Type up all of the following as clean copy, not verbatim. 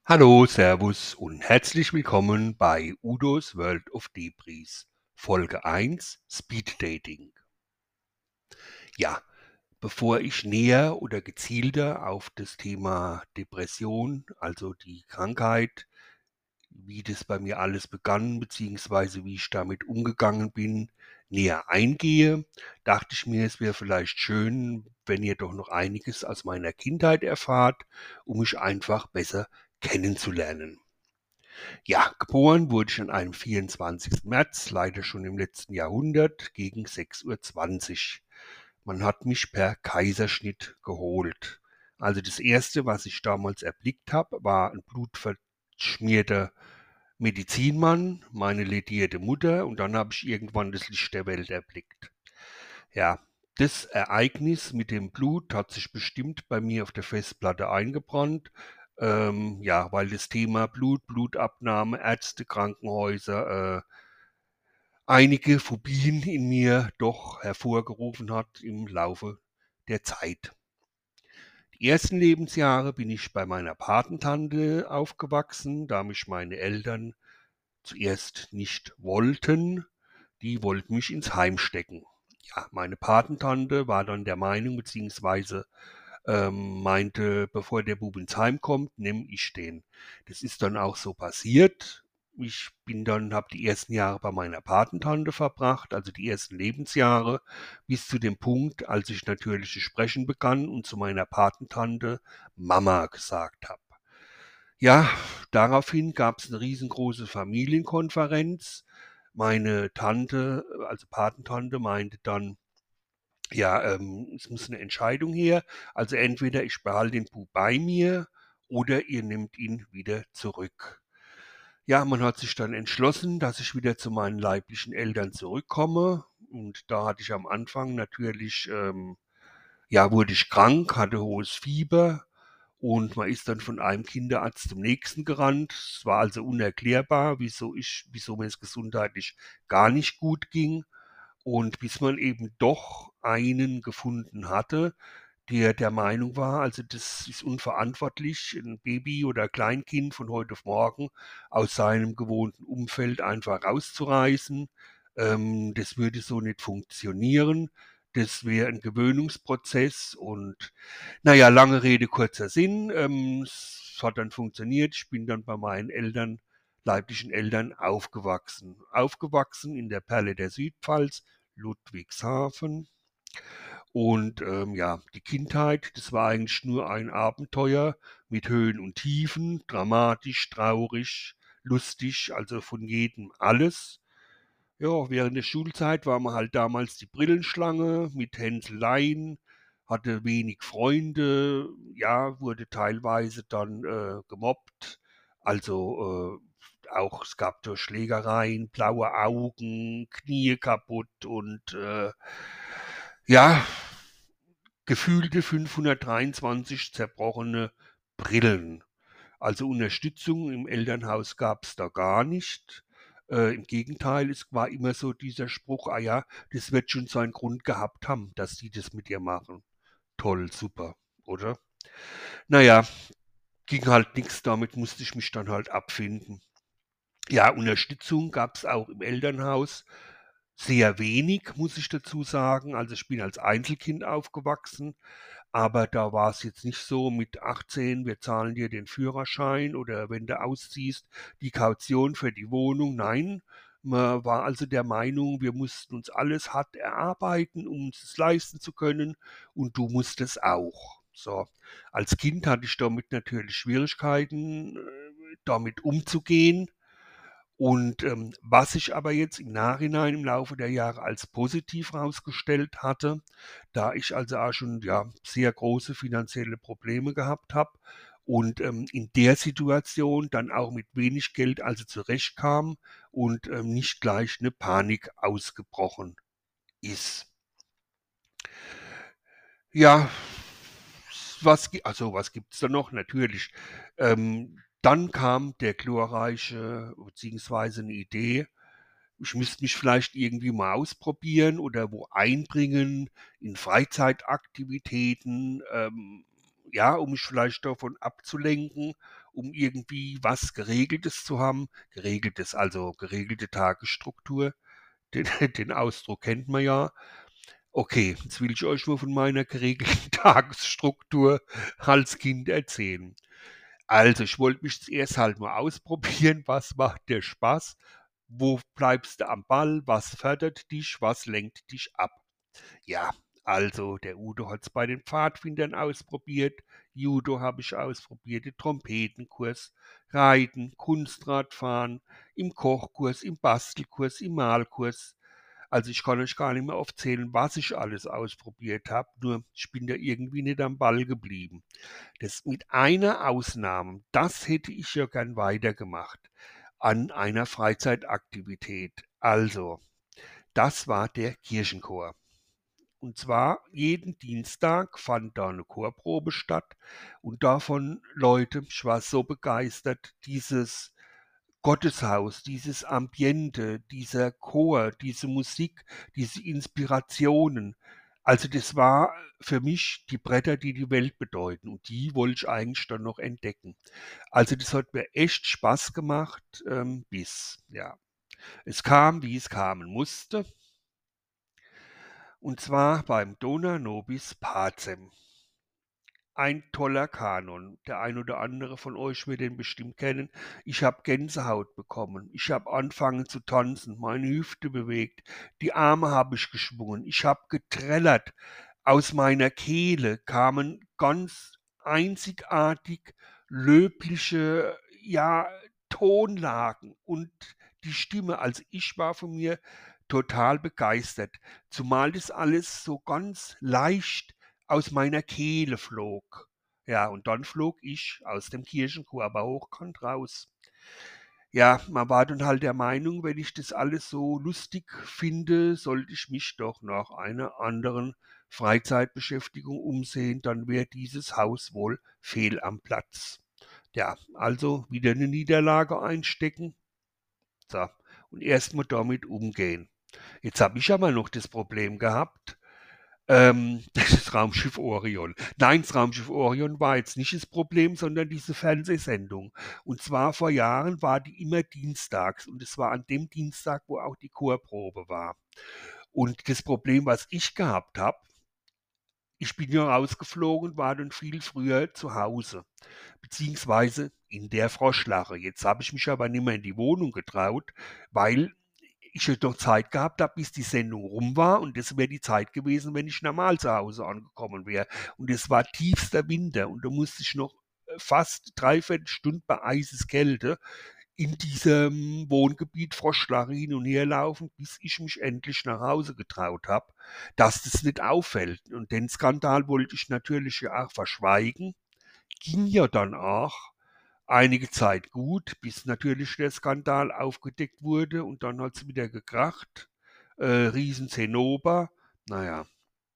Hallo, Servus und herzlich willkommen bei Udos World of Debris, Folge 1, Speed Dating. Ja, bevor ich näher oder gezielter auf das Thema Depression, also die Krankheit, wie das bei mir alles begann, beziehungsweise wie ich damit umgegangen bin, näher eingehe, dachte ich mir, es wäre vielleicht schön, wenn ihr doch noch einiges aus meiner Kindheit erfahrt, um mich einfach besser kennenzulernen. Ja, geboren wurde ich an einem 24. März, leider schon im letzten Jahrhundert, gegen 6:20 Uhr. Man hat mich per Kaiserschnitt geholt. Also das Erste, was ich damals erblickt habe, war ein blutverschmierter Medizinmann, meine ledierte Mutter, und dann habe ich irgendwann das Licht der Welt erblickt. Ja, das Ereignis mit dem Blut hat sich bestimmt bei mir auf der Festplatte eingebrannt. Ja, weil das Thema Blut, Blutabnahme, Ärzte, Krankenhäuser, einige Phobien in mir doch hervorgerufen hat im Laufe der Zeit. Die ersten Lebensjahre bin ich bei meiner Patentante aufgewachsen, da mich meine Eltern zuerst nicht wollten. Die wollten mich ins Heim stecken. Ja, meine Patentante war dann der Meinung, beziehungsweise meinte, bevor der Bub ins Heim kommt, nehme ich den. Das ist dann auch so passiert. Ich bin dann, habe die ersten Jahre bei meiner Patentante verbracht, also die ersten Lebensjahre, bis zu dem Punkt, als ich natürlich zu sprechen begann und zu meiner Patentante Mama gesagt habe. Ja, daraufhin gab es eine riesengroße Familienkonferenz. Meine Tante, also Patentante, meinte dann, ja, es muss eine Entscheidung her. Also entweder ich behalte den Bub bei mir oder ihr nehmt ihn wieder zurück. Ja, man hat sich dann entschlossen, dass ich wieder zu meinen leiblichen Eltern zurückkomme. Und da hatte ich am Anfang natürlich, ja, wurde ich krank, hatte hohes Fieber und man ist dann von einem Kinderarzt zum nächsten gerannt. Es war also unerklärbar, wieso mir es gesundheitlich gar nicht gut ging. Und bis man eben doch einen gefunden hatte, der der Meinung war, also das ist unverantwortlich, ein Baby oder Kleinkind von heute auf morgen aus seinem gewohnten Umfeld einfach rauszureißen. Das würde so nicht funktionieren. Das wäre ein Gewöhnungsprozess und naja, lange Rede, kurzer Sinn. Es hat dann funktioniert. Ich bin dann bei meinen Eltern, leiblichen Eltern aufgewachsen. Aufgewachsen in der Perle der Südpfalz, Ludwigshafen. Und ja, die Kindheit, das war eigentlich nur ein Abenteuer mit Höhen und Tiefen, dramatisch, traurig, lustig, also von jedem alles. Ja, während der Schulzeit war man halt damals die Brillenschlange mit Hänseleien, hatte wenig Freunde, ja, wurde teilweise dann gemobbt. Also auch es gab da Schlägereien, blaue Augen, Knie kaputt und ja, gefühlte 523 zerbrochene Brillen. Also Unterstützung im Elternhaus gab es da gar nicht. Im Gegenteil, es war immer so dieser Spruch, ah ja, das wird schon seinen Grund gehabt haben, dass die das mit dir machen. Toll, super, oder? Naja, ging halt nichts, damit musste ich mich dann halt abfinden. Ja, Unterstützung gab es auch im Elternhaus. Sehr wenig, muss ich dazu sagen. Also ich bin als Einzelkind aufgewachsen, aber da war es jetzt nicht so mit 18, wir zahlen dir den Führerschein oder wenn du ausziehst, die Kaution für die Wohnung. Nein, man war also der Meinung, wir mussten uns alles hart erarbeiten, um uns das leisten zu können und du musst es auch. So, als Kind hatte ich damit natürlich Schwierigkeiten, damit umzugehen. Und was sich aber jetzt im Nachhinein im Laufe der Jahre als positiv herausgestellt hatte, da ich also auch schon ja, sehr große finanzielle Probleme gehabt habe und in der Situation dann auch mit wenig Geld also zurechtkam und nicht gleich eine Panik ausgebrochen ist. Ja, was gibt's da noch? Natürlich. Dann kam der glorreiche beziehungsweise eine Idee, ich müsste mich vielleicht irgendwie mal ausprobieren oder wo einbringen in Freizeitaktivitäten, ja, um mich vielleicht davon abzulenken um irgendwie was Geregeltes zu haben. Geregeltes, also geregelte Tagesstruktur. Den, den Ausdruck kennt man ja. Okay, jetzt will ich euch nur von meiner geregelten Tagesstruktur als Kind erzählen. Also, ich wollte mich zuerst halt mal ausprobieren, was macht dir Spaß, wo bleibst du am Ball, was fördert dich, was lenkt dich ab. Ja, also der Udo hat's bei den Pfadfindern ausprobiert, Judo habe ich ausprobiert, den Trompetenkurs, Reiten, Kunstradfahren, im Kochkurs, im Bastelkurs, im Malkurs. Also ich kann euch gar nicht mehr aufzählen, was ich alles ausprobiert habe, nur ich bin da irgendwie nicht am Ball geblieben. Das mit einer Ausnahme, das hätte ich ja gern weitergemacht an einer Freizeitaktivität. Also, das war der Kirchenchor. Und zwar jeden Dienstag fand da eine Chorprobe statt und davon Leute, ich war so begeistert, dieses Gotteshaus, dieses Ambiente, dieser Chor, diese Musik, diese Inspirationen. Also das war für mich die Bretter, die die Welt bedeuten und die wollte ich eigentlich dann noch entdecken. Also das hat mir echt Spaß gemacht, ja, es kam, wie es kommen musste, und zwar beim Dona Nobis Pacem. Ein toller Kanon. Der ein oder andere von euch wird den bestimmt kennen. Ich habe Gänsehaut bekommen. Ich habe angefangen zu tanzen, meine Hüfte bewegt, die Arme habe ich geschwungen, ich habe getrellert. Aus meiner Kehle kamen ganz einzigartig löbliche, ja, Tonlagen und die Stimme. Also ich war von mir total begeistert, zumal das alles so ganz leicht aus meiner Kehle flog. Ja, und dann flog ich aus dem Kirchenchor aber hochkant raus. Ja, man war dann halt der Meinung, wenn ich das alles so lustig finde, sollte ich mich doch nach einer anderen Freizeitbeschäftigung umsehen, dann wäre dieses Haus wohl fehl am Platz. Ja, also wieder eine Niederlage einstecken. So, und erstmal damit umgehen. Jetzt habe ich aber noch das Problem gehabt, das Raumschiff Orion. Nein, das Raumschiff Orion war jetzt nicht das Problem, sondern diese Fernsehsendung. Und zwar vor Jahren war die immer dienstags und es war an dem Dienstag, wo auch die Chorprobe war. Und das Problem, was ich gehabt habe, ich bin ja rausgeflogen, war dann viel früher zu Hause, beziehungsweise in der Froschlache. Jetzt habe ich mich aber nicht mehr in die Wohnung getraut, weil ich hätte noch Zeit gehabt habe, bis die Sendung rum war und das wäre die Zeit gewesen, wenn ich normal zu Hause angekommen wäre. Und es war tiefster Winter und da musste ich noch fast 3/4 Stunde bei Eiseskälte in diesem Wohngebiet Froschlache hin und her laufen, bis ich mich endlich nach Hause getraut habe, dass das nicht auffällt. Und den Skandal wollte ich natürlich ja auch verschweigen. Ging ja dann auch einige Zeit gut, bis natürlich der Skandal aufgedeckt wurde und dann hat es wieder gekracht. Riesen Zinnober. Naja,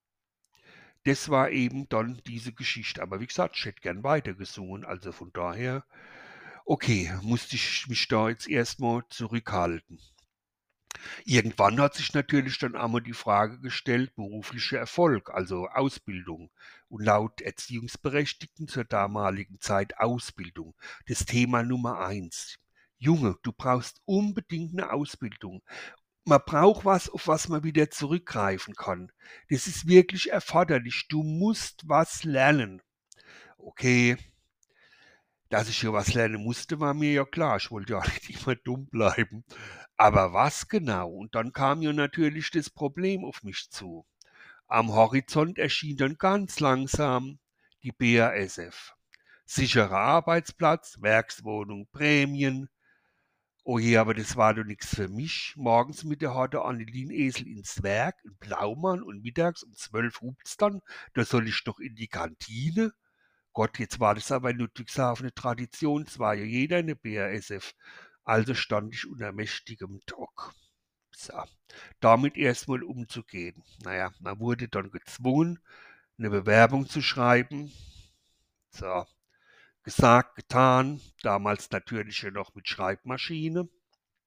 das war eben dann diese Geschichte. Aber wie gesagt, ich hätte gern weitergesungen. Also von daher, okay, musste ich mich da jetzt erstmal zurückhalten. Irgendwann hat sich natürlich dann einmal die Frage gestellt, beruflicher Erfolg, also Ausbildung. Und laut Erziehungsberechtigten zur damaligen Zeit Ausbildung. Das Thema Nummer eins. Junge, du brauchst unbedingt eine Ausbildung. Man braucht was, auf was man wieder zurückgreifen kann. Das ist wirklich erforderlich. Du musst was lernen. Okay, dass ich hier was lernen musste, war mir ja klar. Ich wollte ja nicht immer dumm bleiben. Aber was genau? Und dann kam ja natürlich das Problem auf mich zu. Am Horizont erschien dann ganz langsam die BASF. Sicherer Arbeitsplatz, Werkswohnung, Prämien. Oh je, aber das war doch nichts für mich. Morgens mit der Horde Annelien-Esel ins Werk, in Blaumann und mittags um 12 hupt's dann. Da soll ich noch in die Kantine. Gott, jetzt war das aber in Ludwigshafen eine Tradition, es war ja jeder eine BASF. Also stand ich unter mächtigem Druck. So, damit erstmal umzugehen. Naja, man wurde dann gezwungen, eine Bewerbung zu schreiben. So, gesagt, getan. Damals natürlich ja noch mit Schreibmaschine.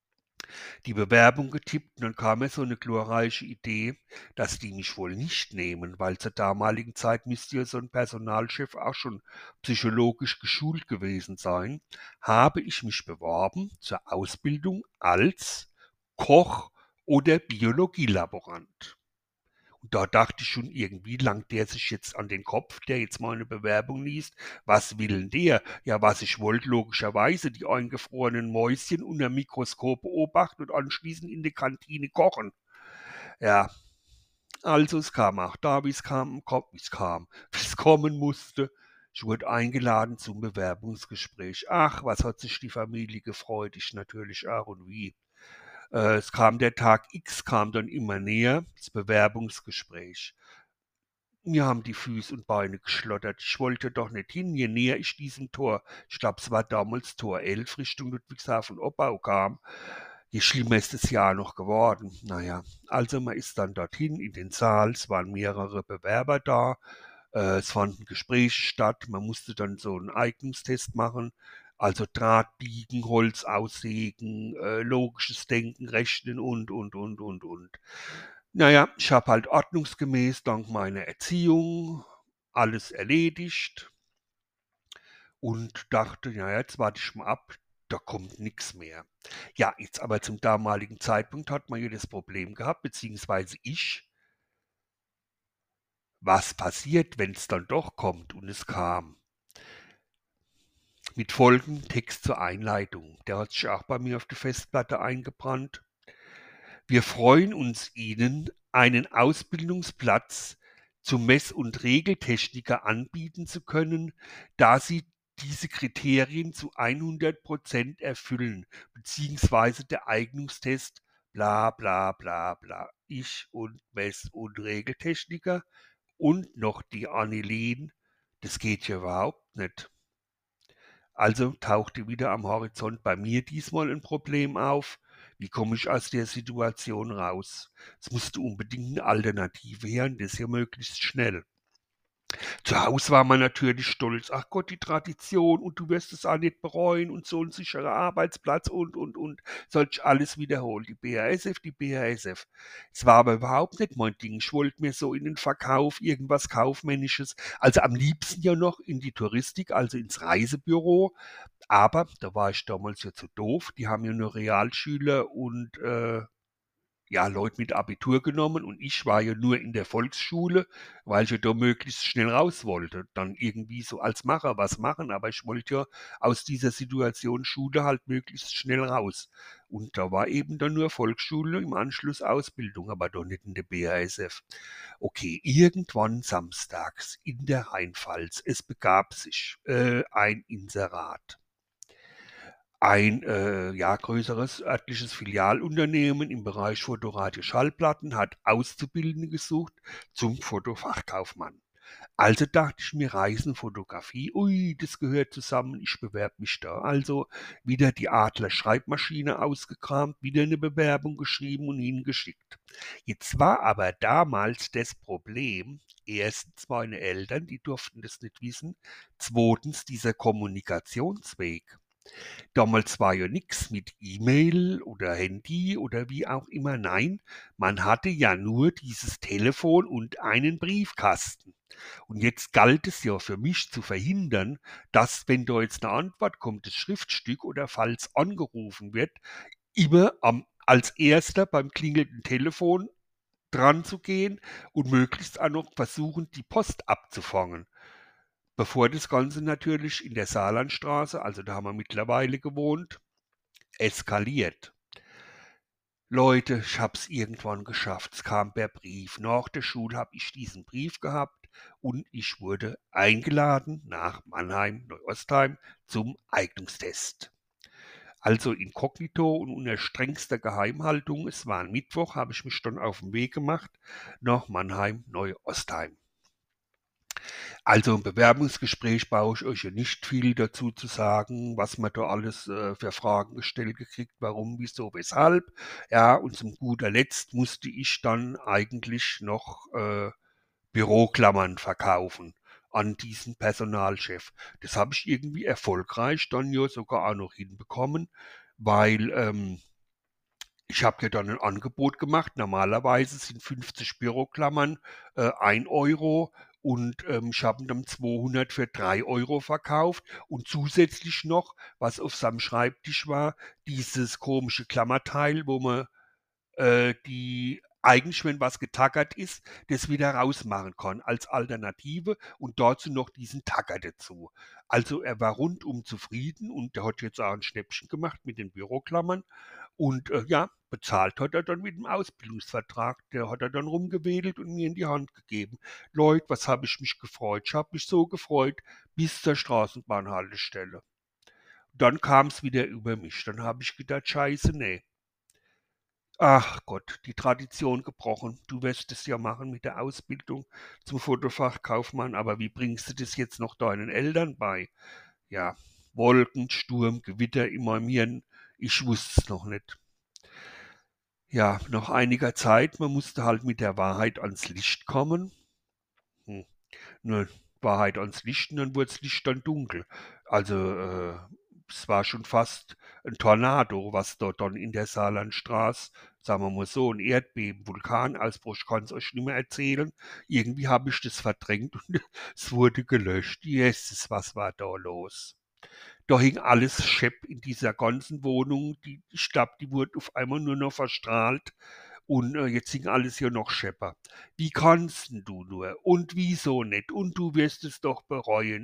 die Bewerbung getippt und dann kam mir so eine glorreiche Idee, dass die mich wohl nicht nehmen, weil zur damaligen Zeit müsste ja so ein Personalchef auch schon psychologisch geschult gewesen sein, habe ich mich beworben zur Ausbildung als Koch oder Biologielaborant. Und da dachte ich schon, irgendwie langt der sich jetzt an den Kopf, der jetzt mal eine Bewerbung liest. Was will denn der? Ja, was ich wollte, logischerweise die eingefrorenen Mäuschen unter Mikroskop beobachten und anschließend in der Kantine kochen. Ja, also es kam auch da, wie es kommen musste. Ich wurde eingeladen zum Bewerbungsgespräch. Ach, was hat sich die Familie gefreut, ich natürlich auch und wie. Es kam der Tag X, kam dann immer näher, das Bewerbungsgespräch. Mir haben die Füße und Beine geschlottert. Ich wollte doch nicht hin, je näher ich diesem Tor, ich glaube, es war damals Tor 11 Richtung Ludwigshafen-Oppau kam, je schlimmer ist das Jahr noch geworden. Naja, also man ist dann dorthin in den Saal, es waren mehrere Bewerber da, es fanden Gespräche statt, man musste dann so einen Eignungstest machen, also Draht biegen, Holz aussägen, logisches Denken, Rechnen und. Naja, ich habe halt ordnungsgemäß dank meiner Erziehung alles erledigt und dachte, ja, jetzt warte ich mal ab, da kommt nichts mehr. Ja, jetzt aber zum damaligen Zeitpunkt hat man ja das Problem gehabt, beziehungsweise ich, was passiert, wenn es dann doch kommt, und es kam. Mit folgendem Text zur Einleitung. Der hat sich auch bei mir auf die Festplatte eingebrannt. Wir freuen uns, Ihnen einen Ausbildungsplatz zum Mess- und Regeltechniker anbieten zu können, da Sie diese Kriterien zu 100% erfüllen, beziehungsweise der Eignungstest bla bla bla bla. Ich und Mess- und Regeltechniker und noch die Annelien, das geht ja überhaupt nicht. Also tauchte wieder am Horizont bei mir diesmal ein Problem auf. Wie komme ich aus der Situation raus? Es musste unbedingt eine Alternative her und das ja möglichst schnell. Zu Hause war man natürlich stolz. Ach Gott, die Tradition und du wirst es auch nicht bereuen und so ein sicherer Arbeitsplatz und. Soll ich alles wiederholen? Die BASF, die BASF. Es war aber überhaupt nicht mein Ding. Ich wollte mir so in den Verkauf irgendwas Kaufmännisches, also am liebsten ja noch in die Touristik, also ins Reisebüro. Aber da war ich damals ja zu doof. Die haben ja nur Realschüler und ja, Leute mit Abitur genommen und ich war ja nur in der Volksschule, weil ich ja da möglichst schnell raus wollte. Dann irgendwie so als Macher was machen, aber ich wollte ja aus dieser Situation Schule halt möglichst schnell raus. Und da war eben dann nur Volksschule im Anschluss Ausbildung, aber doch nicht in der BASF. Okay, irgendwann samstags in der Rheinpfalz, es begab sich ein Inserat. Ein ja, größeres örtliches Filialunternehmen im Bereich Fotoradio Schallplatten hat Auszubildende gesucht zum Fotofachkaufmann. Also dachte ich mir, Reisen, Fotografie, ui, das gehört zusammen, ich bewerbe mich da. Also wieder die Adler Schreibmaschine ausgekramt, wieder eine Bewerbung geschrieben und hingeschickt. Jetzt war aber damals das Problem, erstens meine Eltern, die durften das nicht wissen, zweitens dieser Kommunikationsweg. Damals war ja nix mit E-Mail oder Handy oder wie auch immer. Nein, man hatte ja nur dieses Telefon und einen Briefkasten. Und jetzt galt es ja für mich zu verhindern, dass, wenn da jetzt eine Antwort kommt, das Schriftstück oder falls angerufen wird, immer als erster beim klingelnden Telefon dran zu gehen und möglichst auch noch versuchen, die Post abzufangen. Bevor das Ganze natürlich in der Saarlandstraße, also da haben wir mittlerweile gewohnt, eskaliert. Leute, ich hab's irgendwann geschafft. Es kam per Brief. Nach der Schule habe ich diesen Brief gehabt und ich wurde eingeladen nach Mannheim, Neuostheim zum Eignungstest. Also inkognito und unter strengster Geheimhaltung. Es war ein Mittwoch, habe ich mich dann auf den Weg gemacht nach Mannheim, Neuostheim. Also im Bewerbungsgespräch brauche ich euch ja nicht viel dazu zu sagen, was man da alles für Fragen gestellt gekriegt, warum, wieso, weshalb. Ja, und zum guter Letzt musste ich dann eigentlich noch Büroklammern verkaufen an diesen Personalchef. Das habe ich irgendwie erfolgreich dann ja sogar auch noch hinbekommen, weil Ich habe ja dann ein Angebot gemacht. Normalerweise sind 50 Büroklammern 1 € und ich habe dann 200 für 3 € verkauft und zusätzlich noch, was auf seinem Schreibtisch war, dieses komische Klammerteil, wo man die eigentlich, wenn was getackert ist, das wieder rausmachen kann als Alternative und dazu noch diesen Tacker dazu. Also er war rundum zufrieden und der hat jetzt auch ein Schnäppchen gemacht mit den Büroklammern und ja, bezahlt hat er dann mit dem Ausbildungsvertrag. Der hat er dann rumgewedelt und mir in die Hand gegeben. Leute, was habe ich mich gefreut? Ich habe mich so gefreut bis zur Straßenbahnhaltestelle. Dann kam es wieder über mich. Dann habe ich gedacht, scheiße, nee. Ach Gott, die Tradition gebrochen. Du wirst es ja machen mit der Ausbildung zum Fotofachkaufmann, aber wie bringst du das jetzt noch deinen Eltern bei? Ja, Wolken, Sturm, Gewitter in meinem Hirn, ich wusste es noch nicht. Ja, nach einiger Zeit, man musste halt mit der Wahrheit ans Licht kommen. Hm. 'Ne Wahrheit ans Licht und dann wurd's Licht dann dunkel. Also, es war schon fast 'n Tornado, was dort dann in der Saarlandstraße, sagen wir mal so, 'n Erdbeben, Vulkanausbruch, ich kann's euch nicht mehr erzählen. Irgendwie habe ich das verdrängt und es wurde gelöscht. Jesus, was war da los? Da hing alles schepp in dieser ganzen Wohnung. Ich glaube, die wurde auf einmal nur noch verstrahlt und, jetzt hing alles hier noch schepper. Wie kannst 'n du nur? Und wieso nicht? Und du wirst es doch bereuen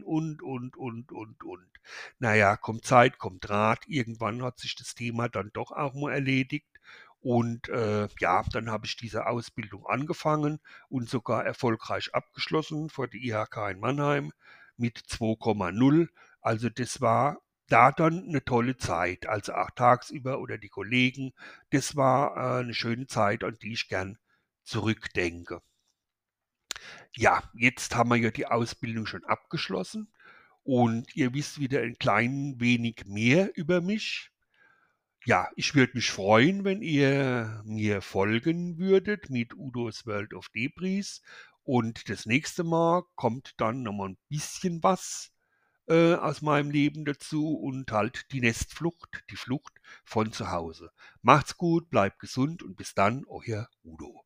und. Na ja, kommt Zeit, kommt Rat. Irgendwann hat sich das Thema dann doch auch mal erledigt und, ja, dann habe ich diese Ausbildung angefangen und sogar erfolgreich abgeschlossen vor der IHK in Mannheim mit 2,0. Also, das war da dann 'ne tolle Zeit, also auch tagsüber oder die Kollegen. Das war, 'ne schöne Zeit, an die ich gern zurückdenke. Ja, jetzt haben wir ja die Ausbildung schon abgeschlossen und ihr wisst wieder ein klein wenig mehr über mich. Ja, ich würde mich freuen, wenn ihr mir folgen würdet mit Udos World of Debris und das nächste Mal kommt dann noch mal 'n bisschen was aus meinem Leben dazu und halt die Nestflucht, die Flucht von zu Hause. Macht's gut, bleibt gesund und bis dann, euer Udo.